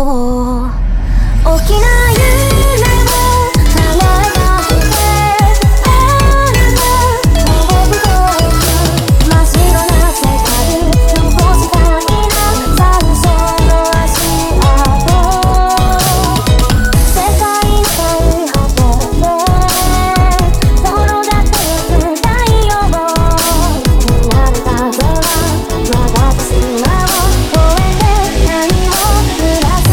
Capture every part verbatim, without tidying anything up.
う大きな夢を叶えたくてあなたも僕と真っ白な世界残したいな残暑の足跡世界の最果てで転がってゆく太陽見慣れた風はまだ島を越えて何を降らす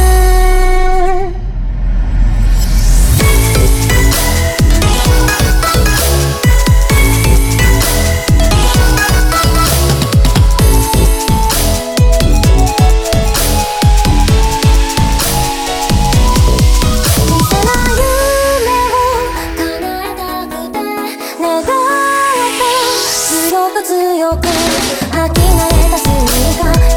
見せない夢を叶えたくて願った強く強く吐き慣れたスニーカー